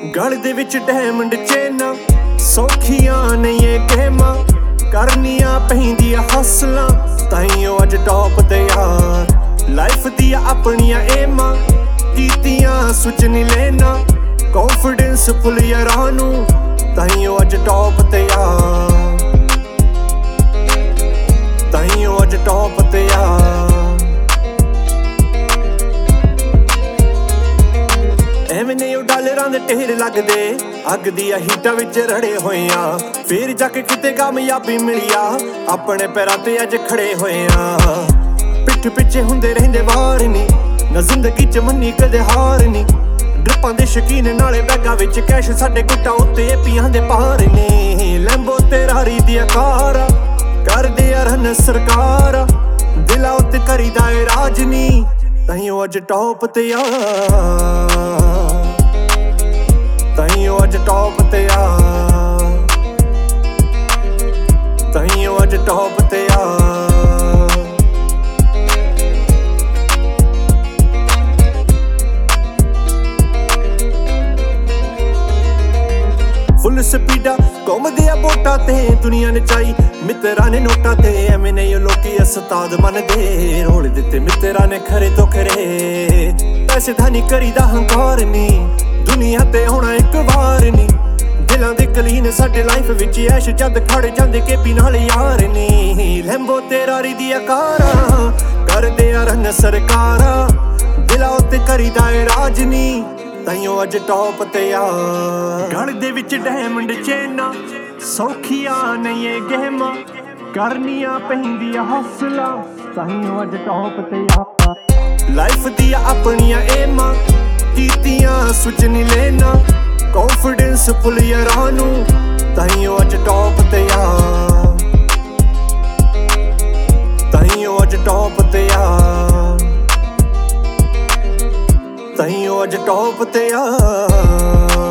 ਗਲ ਦੇ ਵਿੱਚ ਡਾਇਮੰਡ ਚੇਨਾਂ ਸੌਖੀਆਂ ਨਹੀਂ ਇਹ ਗੇਮਾਂ ਕਰਨੀਆਂ ਪੈਂਦੀਆਂ ਹਸਲਾਂ ਤਾਈਓ ਅੱਜ ਟੌਪ ਤੇ ਯਾਰ ਲਾਈਫ ਦੀਆਂ ਆਪਣੀਆਂ ਏਮਾਂ ਕੀਤੀਆਂ ਸੁੱਚ ਨਹੀਂ ਲੈਣਾ ਕੌਨਫੀਡੈਂਸ ਫੁੱਲ ਯਾਰਾਂ ਨੂੰ ਤਾਈਓ ਅੱਜ ਟੌਪ ਤੇ ਯਾਰ ਤਾਈਓ ਅੱਜ ਟੌਪ ਤੇ ਯਾਰ ਐਵੇਂ ਨਹੀਂ ਉਹ ਡਾਲਰਾਂ ਦੇ ਢੇਰ ਲੱਗਦੇ ਅੱਗ ਦੀਆਂ ਹੀਟਾਂ ਵਿੱਚ ਰੜੇ ਹੋਏ ਆ ਫੇਰ ਜਾ ਕੇ ਕਿਤੇ ਕਾਮਯਾਬੀ ਮਿਲੀ ਆ ਆਪਣੇ ਪੈਰਾਂ ਤੇ ਅੱਜ ਖੜੇ ਹੋਏ ਆ ਪਿੱਠ ਪਿੱਛੇ ਹੁੰਦੇ ਰਹਿੰਦੇ ਵਾਰ ਨੀ ਨਾ ਜ਼ਿੰਦਗੀ ਚ ਮੰਨੀ ਕਦੇ ਹਾਰ ਨੀ ਡ੍ਰਿਪਾਂ ਦੇ ਸ਼ੌਕੀਨ ਨਾਲੇ ਬੈਗਾਂ ਵਿੱਚ ਕੈਸ਼ ਸਾਡੇ ਗੁੱਟਾਂ ਉੱਤੇ ਪੀਆਂ ਦੇ ਪਾਰ ਨੇ ਲੈਂਬੋ ਤੇ ਰਾਰੀ ਦੀਆਂ ਕਾਰਾਂ ਕਰਦੇ ਆ ਰਨ ਸਰਕਾਰ ਦਿਲਾਂ ਉੱਤੇ ਕਰੀਦਾ ਏ ਰਾਜ ਨੀ ਤਾਈਓ ਅੱਜ ਟੌਪ ਤੇ ਆ ਤਾਈਓ ਅੱਜ ਟੌਪ ਤੇ ਆ ਤਾਈਓ ਅੱਜ ਟੌਪ ਤੇ ਆ ਫੁੱਲ ਸਪੀਡਾ ਘੁੰਮਦੇ ਆ ਬੋਟਾਂ ਤੇ ਦੁਨੀਆ ਨਚਾਈ ਮਿੱਤਰਾਂ ਨੇ ਨੋਟਾਂ ਤੇ ਐਵੇਂ ਨਹੀਂ ਲੋਕੀ ਉਸਤਾਦ ਮੰਨਦੇ ਰੋਲ ਦਿੱਤੇ ਮਿੱਤਰਾਂ ਨੇ ਖਰੇ ਤੋਂ ਖਰੇ ਪੈਸੇ ਦਾ ਨਹੀਂ ਕਰੀਦਾ ਹੰਕਾਰ ਨੀ ਦੁਨੀਆ ਤੇ ਹੋਣਾ ਇੱਕ ਵਾਰ ਨੀ ਦਿਲਾਂ ਦੇ ਕਲੀਨ ਸਾਡੇ ਲਾਈਫ ਵਿੱਚ ਐਸ਼ ਜਦ ਖੜ ਜਾਂਦੇ ਕੇਪੀ ਨਾਲ ਯਾਰ ਨੀ ਲੈਂਬੋ ਤੇ ਰਾਰੀ ਦੀਆਂ ਕਾਰਾਂ ਕਰਦੇ ਆ ਰਨ ਸਰਕਾਰਾਂ ਦਿਲਾਂ ਉੱਤੇ ਕਰੀਦਾ ਏ ਰਾਜ ਨੀ ਤਾਈਓ ਅੱਜ ਟੌਪ ਤੇ ਆ ਗਲ ਦੇ ਵਿੱਚ ਡਾਇਮੰਡ ਚੇਨਾਂ ਸੌਖੀਆਂ ਨਹੀਂ ਇਹ ਗੇਮਾਂ ਕਰਨੀਆਂ ਪੈਂਦੀਆਂ ਹਸਲਾਂ ਤਾਈਓ ਅੱਜ ਟੌਪ ਤੇ ਆ ਲਾਈਫ ਦੀਆਂ ਆਪਣੀਆਂ ਏਮਾਂ ਕੀਤੀਆਂ ਸੁੱਚ ਨਹੀਂ ਲੈਣਾ ਕੌਨਫੀਡੈਂਸ ਫੁੱਲ ਯਾਰਾਂ ਨੂੰ ਤਾਈਓ ਅੱਜ ਟੌਪ ਤੇ ਆ ਤਾਈਓ ਅੱਜ ਟੌਪ ਤੇ ਆ ਤਾਈਓ ਅੱਜ ਟੌਪ ਤੇ ਆ